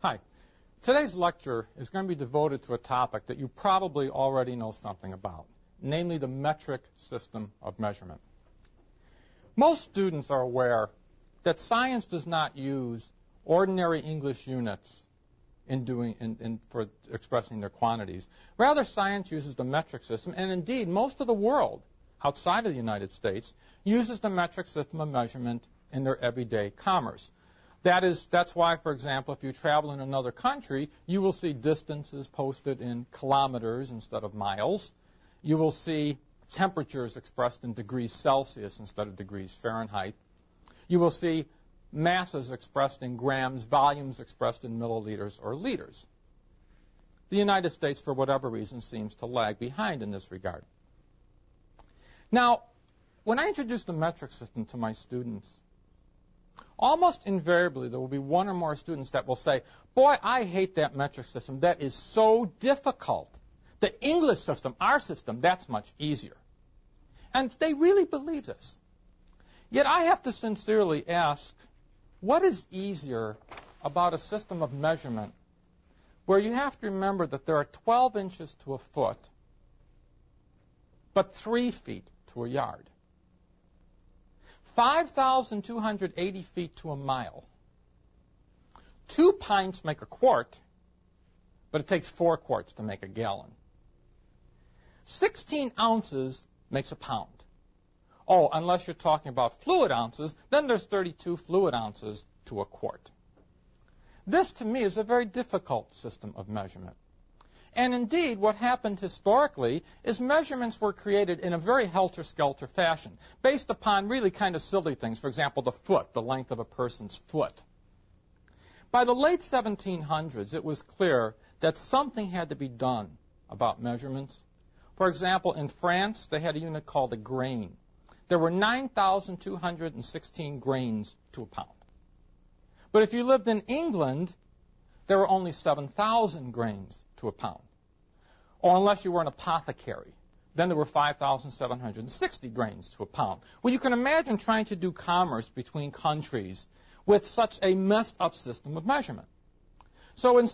Hi. Today's lecture is going to be devoted to a topic that you probably already know something about, namely the metric system of measurement. Most students are aware that science does not use ordinary English units for expressing their quantities. Rather, science uses the metric system, and indeed, most of the world outside of the United States uses the metric system of measurement in their everyday commerce. That's why, for example, if you travel in another country, you will see distances posted in kilometers instead of miles. You will see temperatures expressed in degrees Celsius instead of degrees Fahrenheit. You will see masses expressed in grams, volumes expressed in milliliters or liters. The United States, for whatever reason, seems to lag behind in this regard. Now, when I introduce the metric system to my students, almost invariably, there will be one or more students that will say, boy, I hate that metric system. That is so difficult. The English system, our system, that's much easier. And they really believe this. Yet I have to sincerely ask, what is easier about a system of measurement where you have to remember that there are 12 inches to a foot, but 3 feet to a yard? 5,280 feet to a mile. 2 pints make a quart, but it takes 4 quarts to make a gallon. 16 ounces makes a pound. Oh, unless you're talking about fluid ounces, then there's 32 fluid ounces to a quart. This, to me, is a very difficult system of measurement. And indeed, what happened historically is measurements were created in a very helter-skelter fashion, based upon really kind of silly things. For example, the foot, the length of a person's foot. By the late 1700s, it was clear that something had to be done about measurements. For example, in France, they had a unit called a grain. There were 9,216 grains to a pound. But if you lived in England, there were only 7,000 grains to a pound. Or unless you were an apothecary, then there were 5,760 grains to a pound. Well, you can imagine trying to do commerce between countries with such a messed up system of measurement. So in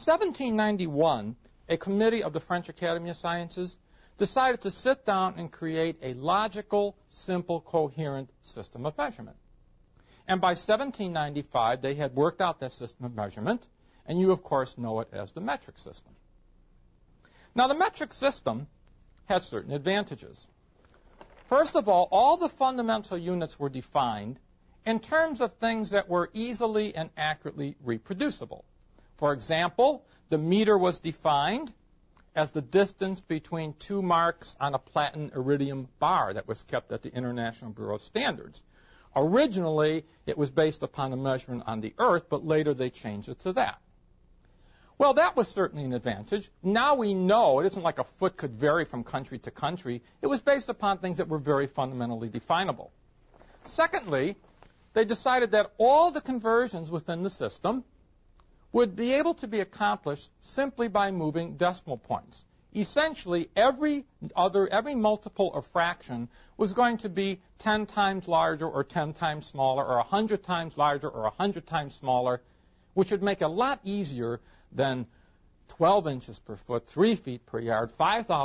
1791, a committee of the French Academy of Sciences decided to sit down and create a logical, simple, coherent system of measurement. And by 1795, they had worked out that system of measurement, and you, of course, know it as the metric system. Now, the metric system had certain advantages. First of all the fundamental units were defined in terms of things that were easily and accurately reproducible. For example, the meter was defined as the distance between 2 marks on a platinum iridium bar that was kept at the International Bureau of Standards. Originally, it was based upon a measurement on the Earth, but later they changed it to that. Well, that was certainly an advantage. Now we know it isn't like a foot could vary from country to country. It was based upon things that were very fundamentally definable. Secondly, they decided that all the conversions within the system would be able to be accomplished simply by moving decimal points. Essentially, every multiple or fraction was going to be 10 times larger or 10 times smaller or 100 times larger or 100 times smaller, which would make it a lot easier than 12 inches per foot, 3 feet per yard,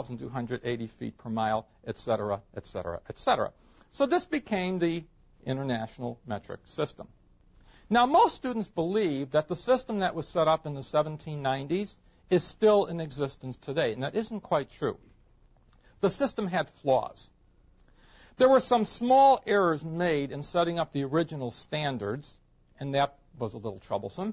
5,280 feet per mile, etc., etc., etc. So this became the international metric system. Now, most students believe that the system that was set up in the 1790s is still in existence today, and that isn't quite true. The system had flaws. There were some small errors made in setting up the original standards, and that was a little troublesome.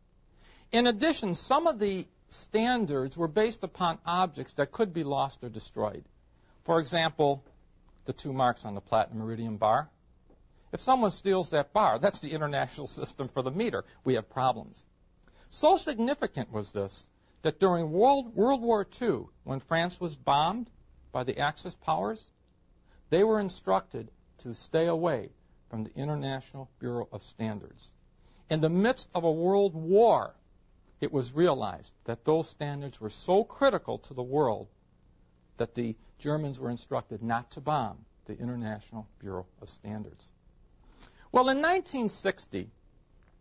In addition, some of the standards were based upon objects that could be lost or destroyed. For example, the 2 marks on the platinum iridium bar. If someone steals that bar, that's the international system for the meter. We have problems. So significant was this that during World War II, when France was bombed by the Axis powers, they were instructed to stay away from the International Bureau of Standards. In the midst of a world war, it was realized that those standards were so critical to the world that the Germans were instructed not to bomb the International Bureau of Standards. Well, in 1960,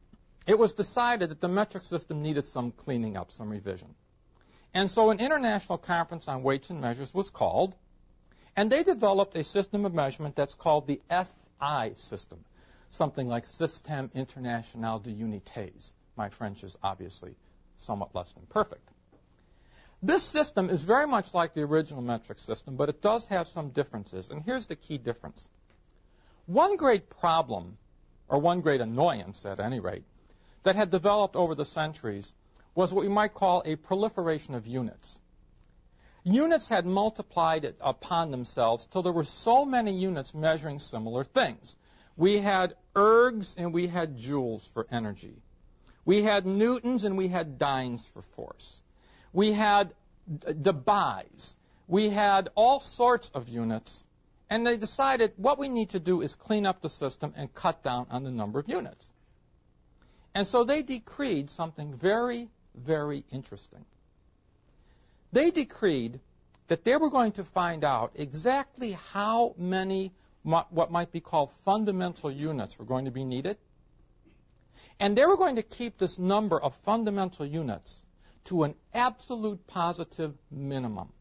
it was decided that the metric system needed some cleaning up, some revision. And so an international conference on weights and measures was called, and they developed a system of measurement that's called the SI system, something like Système International de Unités. My French is obviously somewhat less than perfect. This system is very much like the original metric system, but it does have some differences, and here's the key difference. One great problem, or one great annoyance at any rate, that had developed over the centuries was what we might call a proliferation of units. Units had multiplied upon themselves till there were so many units measuring similar things. We had ergs and we had joules for energy. We had newtons and we had dynes for force. We had debye. We had all sorts of units, and they decided what we need to do is clean up the system and cut down on the number of units. And so they decreed something very, very interesting. They decreed that they were going to find out exactly how many what might be called fundamental units were going to be needed, and they were going to keep this number of fundamental units to an absolute positive minimum.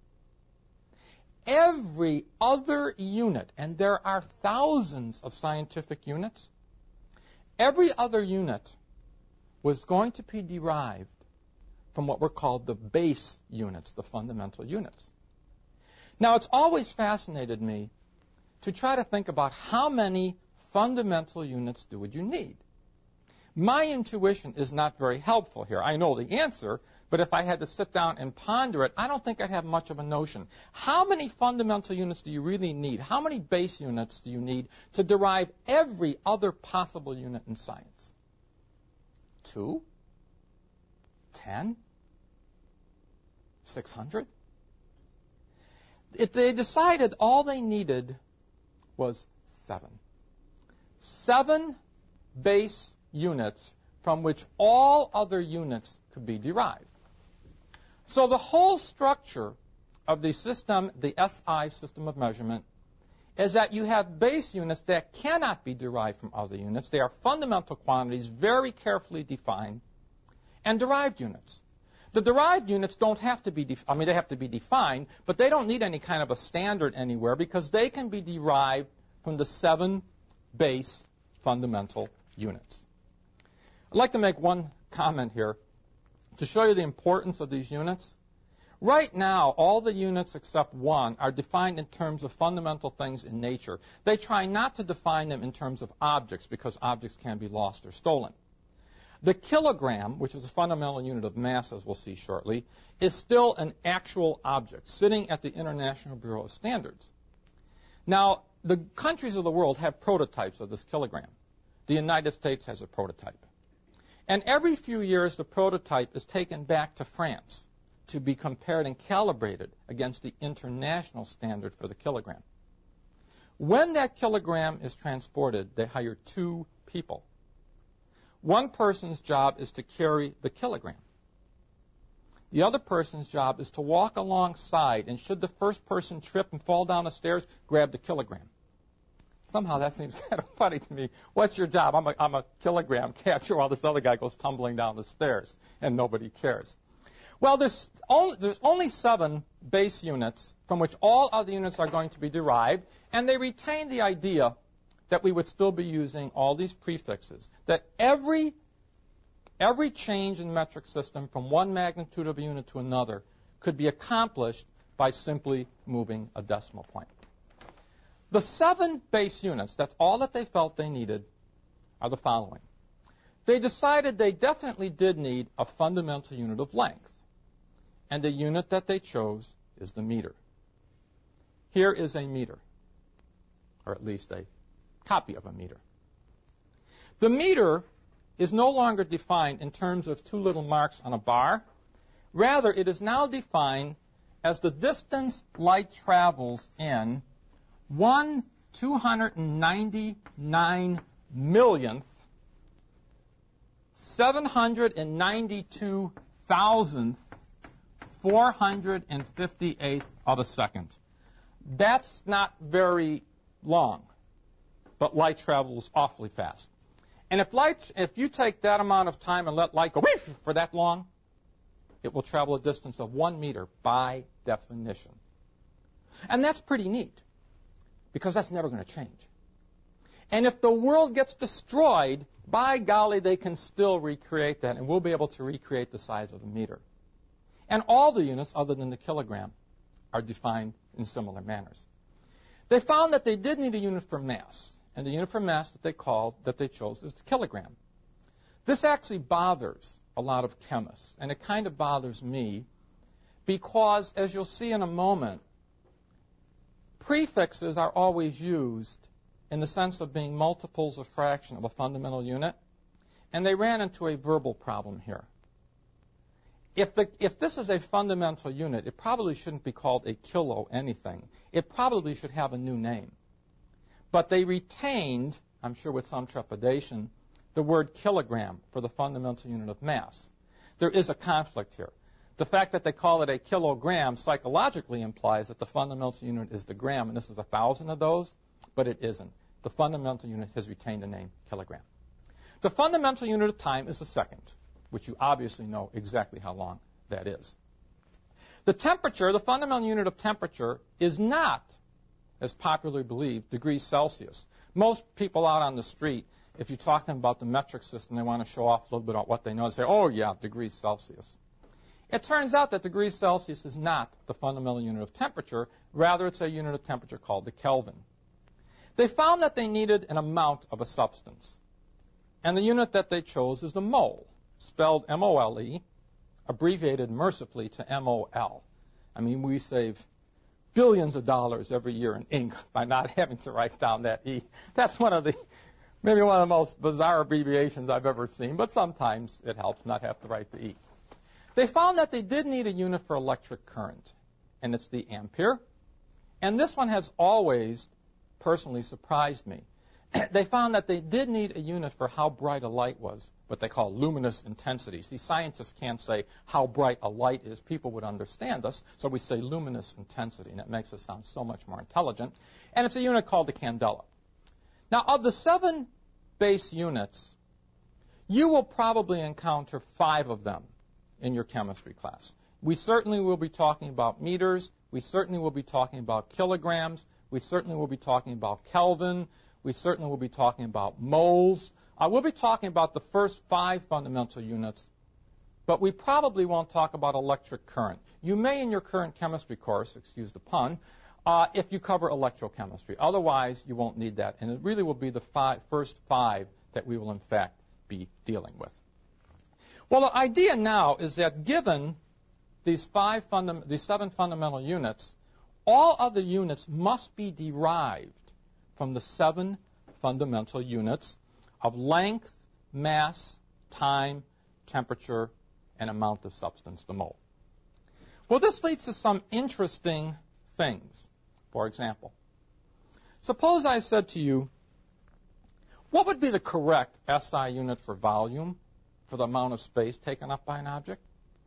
Every other unit, and there are thousands of scientific units, every other unit was going to be derived from what were called the base units, the fundamental units. Now, it's always fascinated me to try to think about how many fundamental units would you need. My intuition is not very helpful here. I know the answer, but if I had to sit down and ponder it, I don't think I'd have much of a notion. How many fundamental units do you really need? How many base units do you need to derive every other possible unit in science? 2? 10? 600? If they decided all they needed was 7. 7 base units from which all other units could be derived. So the whole structure of the system, the SI system of measurement, is that you have base units that cannot be derived from other units. They are fundamental quantities, very carefully defined, and derived units. The derived units don't have to be, they have to be defined, but they don't need any kind of a standard anywhere because they can be derived from the 7 base fundamental units. I'd like to make one comment here to show you the importance of these units. Right now, all the units except one are defined in terms of fundamental things in nature. They try not to define them in terms of objects because objects can be lost or stolen. The kilogram, which is a fundamental unit of mass, as we'll see shortly, is still an actual object sitting at the International Bureau of Standards. Now, the countries of the world have prototypes of this kilogram. The United States has a prototype. And every few years, the prototype is taken back to France to be compared and calibrated against the international standard for the kilogram. When that kilogram is transported, they hire 2 people. One person's job is to carry the kilogram. The other person's job is to walk alongside, and should the first person trip and fall down the stairs, grab the kilogram. Somehow that seems kind of funny to me. What's your job? I'm a kilogram catcher while this other guy goes tumbling down the stairs, and nobody cares. Well, there's only 7 base units from which all other units are going to be derived, and they retain the idea that we would still be using all these prefixes, that every change in metric system from one magnitude of a unit to another could be accomplished by simply moving a decimal point. The 7 base units, that's all that they felt they needed, are the following. They decided they definitely did need a fundamental unit of length, and the unit that they chose is the meter. Here is a meter, or at least a copy of a meter. The meter is no longer defined in terms of 2 little marks on a bar. Rather, it is now defined as the distance light travels in 1/299,792,458th of a second. That's not very long, but light travels awfully fast. And if you take that amount of time and let light go for that long, it will travel a distance of 1 meter by definition. And that's pretty neat, because that's never going to change. And if the world gets destroyed, by golly, they can still recreate that, and we'll be able to recreate the size of a meter. And all the units, other than the kilogram, are defined in similar manners. They found that they did need a unit for mass, and the unit for mass that they chose is the kilogram. This actually bothers a lot of chemists, and it kind of bothers me because, as you'll see in a moment, prefixes are always used in the sense of being multiples of fraction of a fundamental unit, and they ran into a verbal problem here. If this is a fundamental unit, it probably shouldn't be called a kilo anything. It probably should have a new name. But they retained, I'm sure with some trepidation, the word kilogram for the fundamental unit of mass. There is a conflict here. The fact that they call it a kilogram psychologically implies that the fundamental unit is the gram, and this is 1,000 of those, but it isn't. The fundamental unit has retained the name kilogram. The fundamental unit of time is a second, which you obviously know exactly how long that is. The temperature, the fundamental unit of temperature, is not, as popularly believed, degrees Celsius. Most people out on the street, if you talk to them about the metric system, they want to show off a little bit about what they know. They say, oh, yeah, degrees Celsius. It turns out that degrees Celsius is not the fundamental unit of temperature. Rather, it's a unit of temperature called the Kelvin. They found that they needed an amount of a substance. And the unit that they chose is the mole, spelled M-O-L-E, abbreviated mercifully to M-O-L. I mean, we save billions of dollars every year in ink by not having to write down that E. That's maybe one of the most bizarre abbreviations I've ever seen, but sometimes it helps not have to write the E. They found that they did need a unit for electric current, and it's the ampere. And this one has always personally surprised me. They found that they did need a unit for how bright a light was, what they call luminous intensity. See, scientists can't say how bright a light is. People would understand us, so we say luminous intensity, and that makes us sound so much more intelligent. And it's a unit called the candela. Now, of the 7 base units, you will probably encounter 5 of them in your chemistry class. We certainly will be talking about meters. We certainly will be talking about kilograms. We certainly will be talking about Kelvin. We certainly will be talking about moles. We'll be talking about the first 5 fundamental units, but we probably won't talk about electric current. You may in your current chemistry course, excuse the pun, if you cover electrochemistry. Otherwise, you won't need that, and it really will be the first 5 that we will, in fact, be dealing with. Well, the idea now is that given these 7 fundamental units, all other units must be derived from the 7 fundamental units of length, mass, time, temperature, and amount of substance, the mole. Well, this leads to some interesting things. For example, suppose I said to you, what would be the correct SI unit for volume for the amount of space taken up by an object?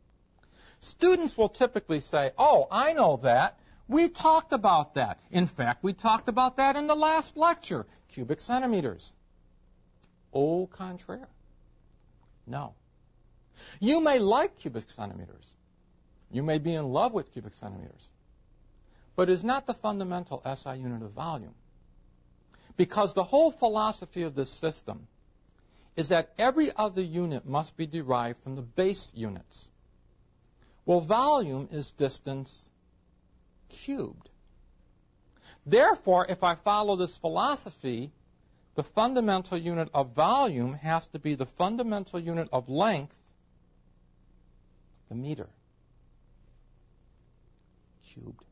Students will typically say, oh, I know that. We talked about that. In fact, we talked about that in the last lecture, cubic centimeters. Au contraire. No. You may like cubic centimeters. You may be in love with cubic centimeters. But it is not the fundamental SI unit of volume. Because the whole philosophy of this system is that every other unit must be derived from the base units. Well, volume is distance cubed. Therefore, if I follow this philosophy, the fundamental unit of volume has to be the fundamental unit of length, the meter, cubed.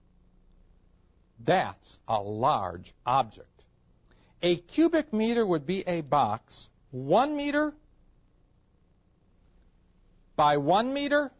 That's a large object. A cubic meter would be a box 1 meter by 1 meter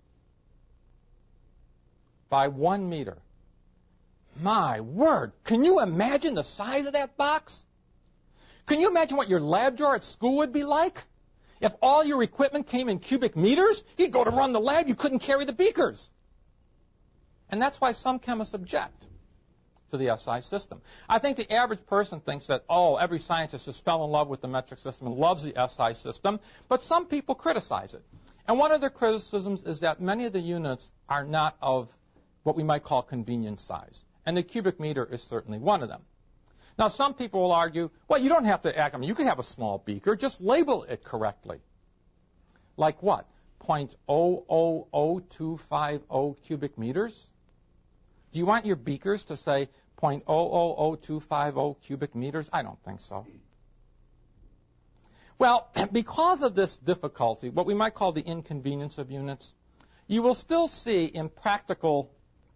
by 1 meter. My word, can you imagine the size of that box? Can you imagine what your lab drawer at school would be like? If all your equipment came in cubic meters, you'd go to run the lab, you couldn't carry the beakers. And that's why some chemists object. to the SI system. I think the average person thinks that, oh, every scientist just fell in love with the metric system and loves the SI system, but some people criticize it. And one of their criticisms is that many of the units are not of what we might call convenient size. And the cubic meter is certainly one of them. Now, some people will argue, well, you don't have to act, you can have a small beaker, just label it correctly. Like what? 0.000250 cubic meters? Do you want your beakers to say 0.000250 cubic meters? I don't think so. Well, because of this difficulty, what we might call the inconvenience of units, you will still see in practical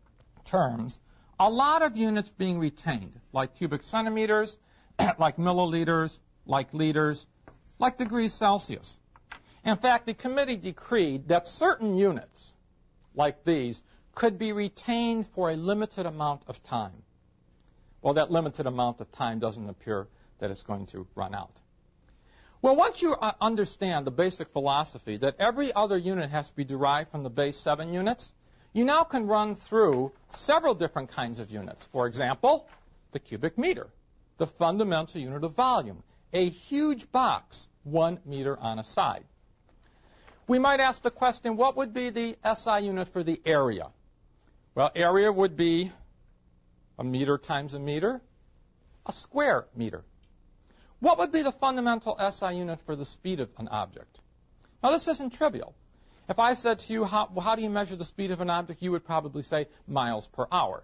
terms a lot of units being retained, like cubic centimeters, like milliliters, like liters, like degrees Celsius. In fact, the committee decreed that certain units, like these, could be retained for a limited amount of time. Well, that limited amount of time doesn't appear that it's going to run out. Well, once you understand the basic philosophy that every other unit has to be derived from the base 7 units, you now can run through several different kinds of units. For example, the cubic meter, the fundamental unit of volume, a huge box, 1 meter on a side. We might ask the question, what would be the SI unit for the area? Well, area would be a meter times a meter, a square meter. What would be the fundamental SI unit for the speed of an object? Now, this isn't trivial. If I said to you, how do you measure the speed of an object, you would probably say miles per hour.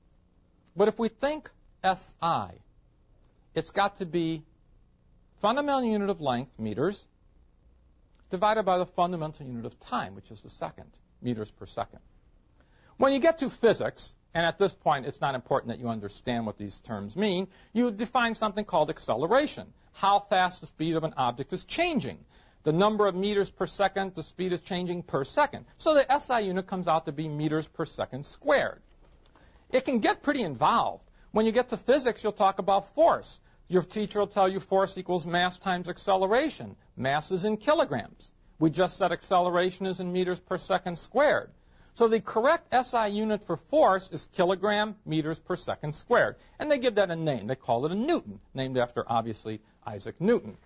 But if we think SI, it's got to be fundamental unit of length, meters, divided by the fundamental unit of time, which is the second, meters per second. When you get to physics, and at this point it's not important that you understand what these terms mean, you define something called acceleration, how fast the speed of an object is changing. The number of meters per second, the speed is changing per second. So the SI unit comes out to be meters per second squared. It can get pretty involved. When you get to physics, you'll talk about force. Your teacher will tell you force equals mass times acceleration. Mass is in kilograms. We just said acceleration is in meters per second squared. So the correct SI unit for force is kilogram meters per second squared. And they give that a name. They call it a Newton, named after, obviously, Isaac Newton.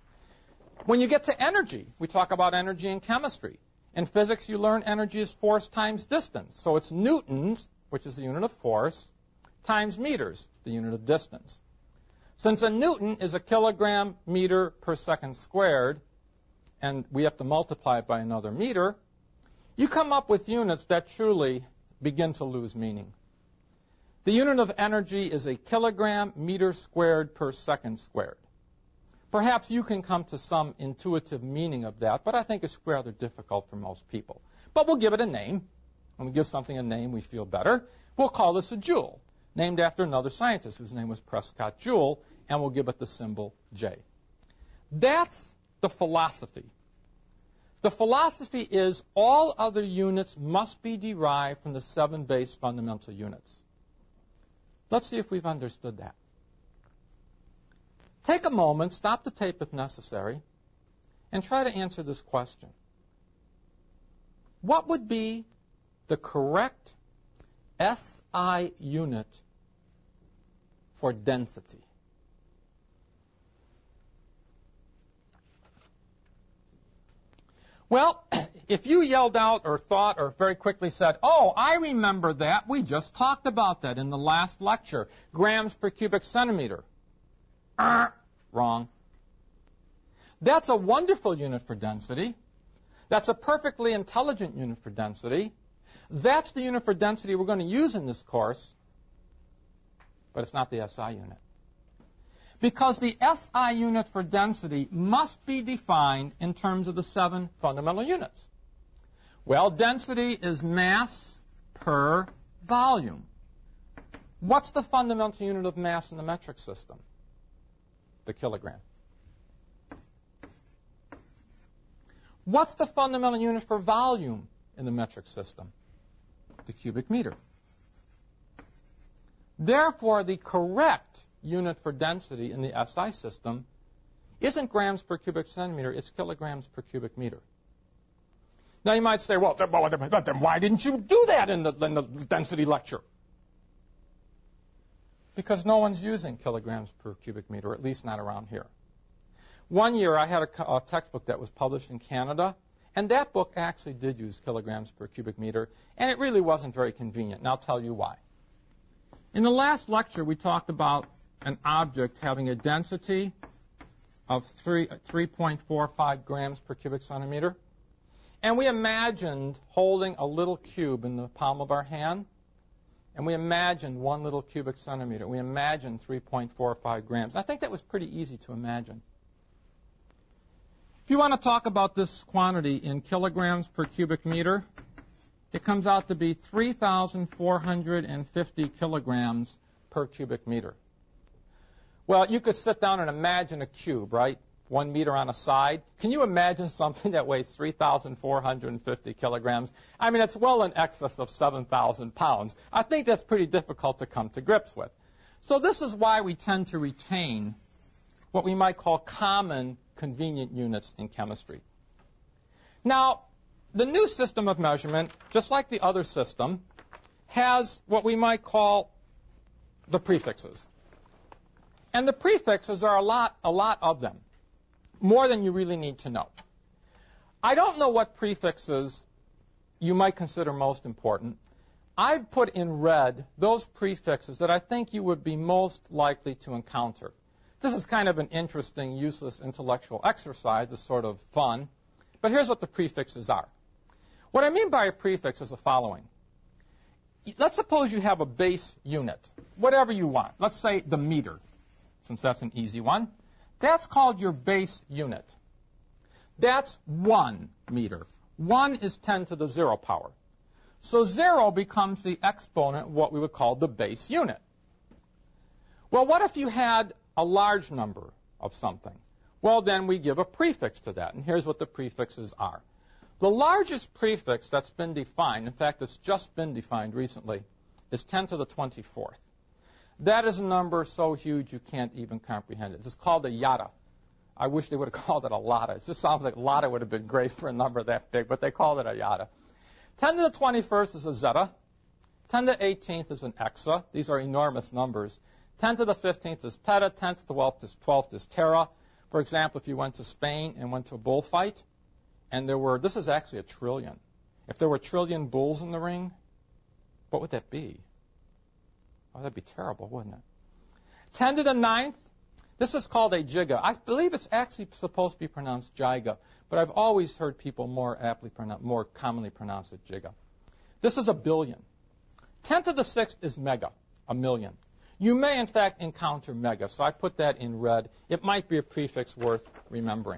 When you get to energy, we talk about energy in chemistry. In physics, you learn energy is force times distance. So it's newtons, which is the unit of force, times meters, the unit of distance. Since a newton is a kilogram meter per second squared, and we have to multiply it by another meter, you come up with units that truly begin to lose meaning. The unit of energy is a kilogram meter squared per second squared. Perhaps you can come to some intuitive meaning of that, but I think it's rather difficult for most people. But we'll give it a name. When we give something a name, we feel better. We'll call this a joule, named after another scientist whose name was Prescott Joule, and we'll give it the symbol J. That's the philosophy. The philosophy is all other units must be derived from the 7 base fundamental units. Let's see if we've understood that. Take a moment, stop the tape if necessary, and try to answer this question. What would be the correct SI unit for density? Well, if you yelled out or thought or very quickly said, oh, I remember that, we just talked about that in the last lecture, grams per cubic centimeter. Wrong. That's a wonderful unit for density. That's a perfectly intelligent unit for density. That's the unit for density we're going to use in this course, but it's not the SI unit. Because the SI unit for density must be defined in terms of the 7 fundamental units. Well, density is mass per volume. What's the fundamental unit of mass in the metric system? The kilogram. What's the fundamental unit for volume in the metric system? The cubic meter. Therefore, the correct unit for density in the SI system isn't grams per cubic centimeter, it's kilograms per cubic meter. Now you might say, well, then why didn't you do that in the density lecture? because no one's using kilograms per cubic meter, at least not around here. One year I had a textbook that was published in Canada, and that book actually did use kilograms per cubic meter, and it really wasn't very convenient, and I'll tell you why. In the last lecture, we talked about an object having a density of 3.45 grams per cubic centimeter, and we imagined holding a little cube in the palm of our hand, and we imagined 1 little cubic centimeter. We imagined 3.45 grams. I think that was pretty easy to imagine. If you want to talk about this quantity in kilograms per cubic meter, it comes out to be 3,450 kilograms per cubic meter. Well, you could sit down and imagine a cube, right? 1 meter on a side. Can you imagine something that weighs 3,450 kilograms? I mean, it's well in excess of 7,000 pounds. I think that's pretty difficult to come to grips with. So this is why we tend to retain what we might call common convenient units in chemistry. Now, the new system of measurement, just like the other system, has what we might call the prefixes. And the prefixes are a lot of them, more than you really need to know. I don't know what prefixes you might consider most important. I've put in red those prefixes that I think you would be most likely to encounter. This is kind of an interesting, useless intellectual exercise. It's sort of fun. But here's what the prefixes are. What I mean by a prefix is the following. Let's suppose you have a base unit, whatever you want. Let's say the meter, since that's an easy one. That's called your base unit. That's 1 meter. 1 is 10 to the 0 power. So 0 becomes the exponent of what we would call the base unit. Well, what if you had a large number of something? Well, then we give a prefix to that, and here's what the prefixes are. The largest prefix that's been defined, in fact, it's just been defined recently, is 10 to the 24th. That is a number so huge you can't even comprehend it. It's called a yotta. I wish they would have called it a lotta. It just sounds like lotta would have been great for a number that big, but they called it a yotta. 10 to the 21st is a zetta. 10 to the 18th is an exa. These are enormous numbers. 10 to the 15th is peta. 10 to the 12th is tera. For example, if you went to Spain and went to a bullfight, and this is actually a trillion. If there were a trillion bulls in the ring, what would that be? Oh, that'd be terrible, wouldn't it? 10 to the 9th, this is called a giga. I believe it's actually supposed to be pronounced jiga, but I've always heard people more commonly pronounce it giga. This is a billion. 10 to the 6th is mega, a million. You may, in fact, encounter mega, so I put that in red. It might be a prefix worth remembering.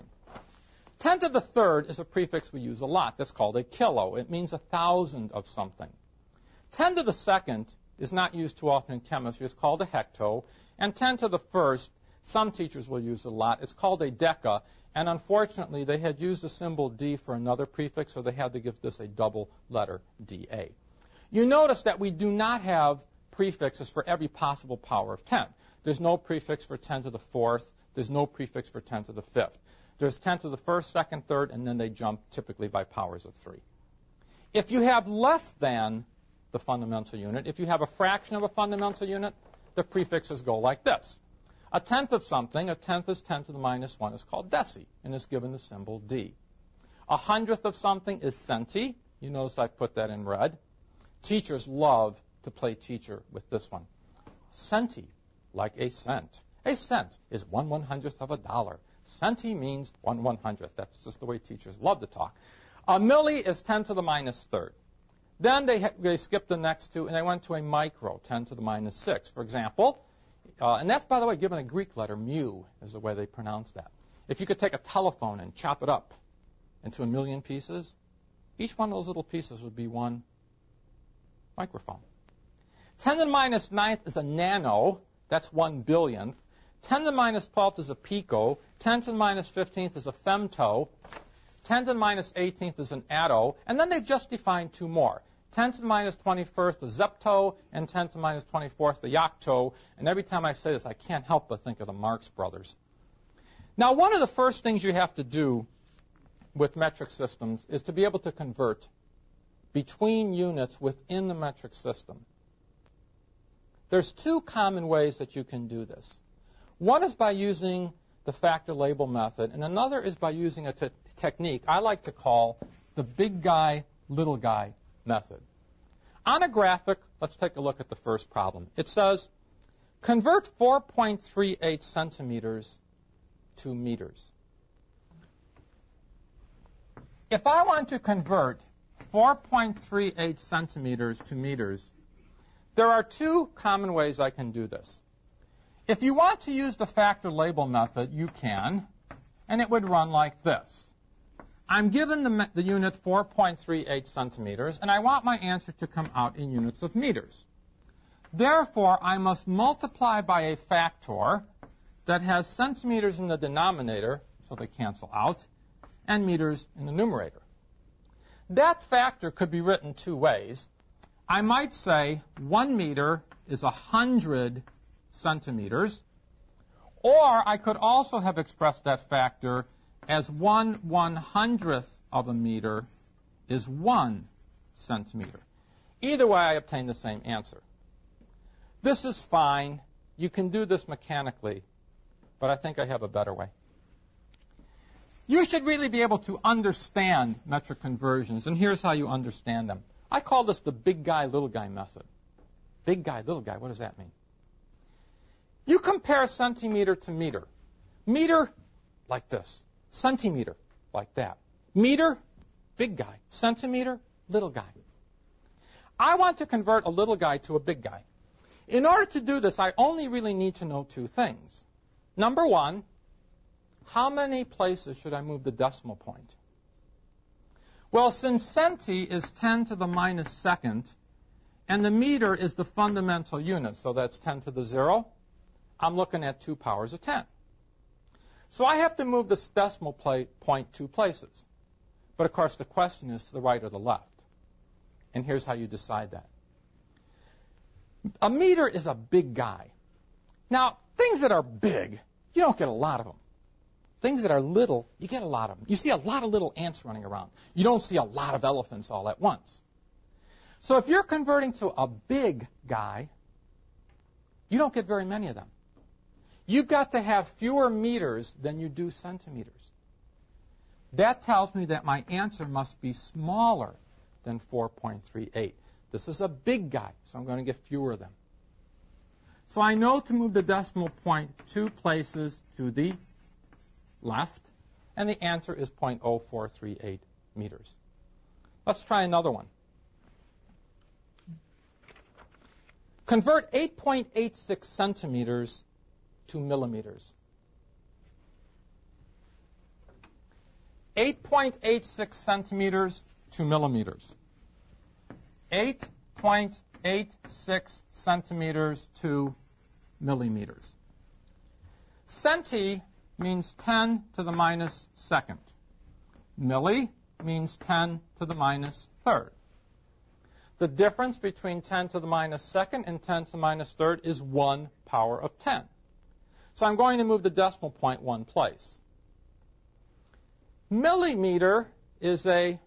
10 to the 3rd is a prefix we use a lot. That's called a kilo. It means 1,000 of something. 10 to the 2nd is not used too often in chemistry. It's called a hecto. And 10 to the 1st, some teachers will use it a lot. It's called a deca. And unfortunately, they had used the symbol D for another prefix, so they had to give this a double letter, DA. You notice that we do not have prefixes for every possible power of 10. There's no prefix for 10 to the 4th. There's no prefix for 10 to the 5th. There's 10 to the 1st, 2nd, 3rd, and then they jump typically by powers of 3. If you have less than the fundamental unit, if you have a fraction of a fundamental unit, the prefixes go like this. A tenth of something, a tenth is 10 to the minus 1, is called deci, and is given the symbol D. 100th of something is centi. You notice I put that in red. Teachers love to play teacher with this one. Centi, like a cent. A cent is 1/100th of a dollar. Centi means 1/100th. That's just the way teachers love to talk. A milli is 10 to the minus 3rd. Then they skipped the next two, and they went to a micro, 10 to the minus 6. For example, and that's, by the way, given a Greek letter, mu, is the way they pronounce that. If you could take a telephone and chop it up into 1,000,000 pieces, each one of those little pieces would be one microphone. 10 to the minus 9th is a nano. That's 1/100000th. 10 to the minus 12th is a pico. 10 to the minus 15th is a femto. 10 to the minus 18th is an atto. And then they've just defined two more. 10 to the minus 21st is zepto, and 10 to the minus 24th the yocto. And every time I say this, I can't help but think of the Marx Brothers. Now, one of the first things you have to do with metric systems is to be able to convert between units within the metric system. There's two common ways that you can do this. One is by using the factor label method, and another is by using a technique I like to call the big guy, little guy method. On a graphic, let's take a look at the first problem. It says, convert 4.38 centimeters to meters. If I want to convert 4.38 centimeters to meters, there are two common ways I can do this. If you want to use the factor label method, you can, and it would run like this. I'm given the unit 4.38 centimeters, and I want my answer to come out in units of meters. Therefore, I must multiply by a factor that has centimeters in the denominator, so they cancel out, and meters in the numerator. That factor could be written two ways. I might say 1 meter is 100 centimeters, or I could also have expressed that factor as 1/100th of a meter is 1 centimeter. Either way, I obtain the same answer. This is fine. You can do this mechanically, but I think I have a better way. You should really be able to understand metric conversions, and here's how you understand them. I call this the big guy, little guy method. Big guy, little guy, what does that mean? You compare centimeter to meter. Meter, like this. Centimeter, like that. Meter, big guy. Centimeter, little guy. I want to convert a little guy to a big guy. In order to do this, I only really need to know two things. Number one, how many places should I move the decimal point? Well, since centi is 10 to the minus second, and the meter is the fundamental unit, so that's 10 to the 0, I'm looking at 2 powers of 10. So I have to move this decimal point 2 places. But, of course, the question is to the right or the left. And here's how you decide that. A meter is a big guy. Now, things that are big, you don't get a lot of them. Things that are little, you get a lot of them. You see a lot of little ants running around. You don't see a lot of elephants all at once. So if you're converting to a big guy, you don't get very many of them. You've got to have fewer meters than you do centimeters. That tells me that my answer must be smaller than 4.38. This is a big guy, so I'm going to get fewer of them. So I know to move the decimal point 2 places to the left, and the answer is 0.0438 meters. Let's try another one. Convert 8.86 centimeters to millimeters. 8.86 centimeters to millimeters. 8.86 centimeters to millimeters. Centi means 10 to the minus second. Milli means 10 to the minus third. The difference between 10 to the minus second and 10 to the minus third is 1 power of 10. So I'm going to move the decimal point 1 place. Millimeter is a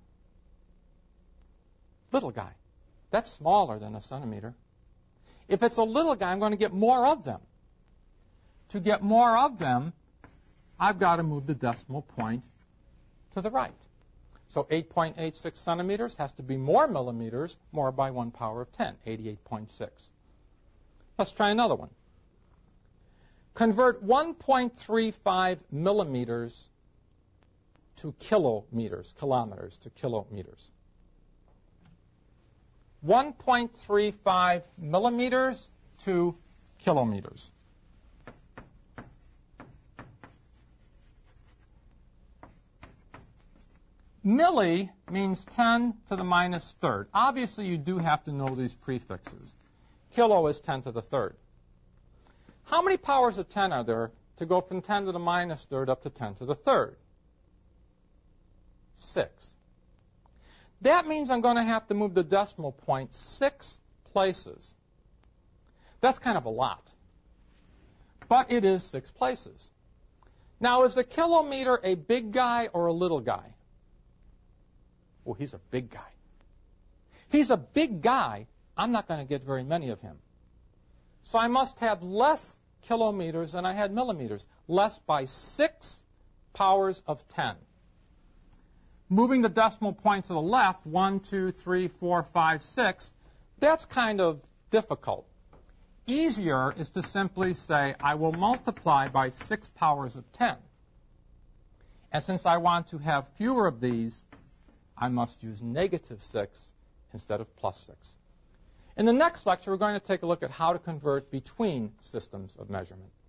little guy. That's smaller than a centimeter. If it's a little guy, I'm going to get more of them. To get more of them, I've got to move the decimal point to the right. So 8.86 centimeters has to be more millimeters, more by 1 power of 10, 88.6. Let's try another one. Convert 1.35 millimeters to kilometers to kilometers. 1.35 millimeters to kilometers. Milli means 10 to the minus third. Obviously, you do have to know these prefixes. Kilo is 10 to the third. How many powers of 10 are there to go from 10 to the minus third up to 10 to the third? 6. That means I'm going to have to move the decimal point 6 places. That's kind of a lot. But it is 6 places. Now, is the kilometer a big guy or a little guy? Well, he's a big guy. If he's a big guy, I'm not going to get very many of him. So I must have less kilometers than I had millimeters, less by 6 powers of 10. Moving the decimal point to the left, 1, 2, 3, 4, 5, 6, that's kind of difficult. Easier is to simply say, I will multiply by 6 powers of 10. And since I want to have fewer of these, I must use negative 6 instead of plus 6. In the next lecture, we're going to take a look at how to convert between systems of measurement.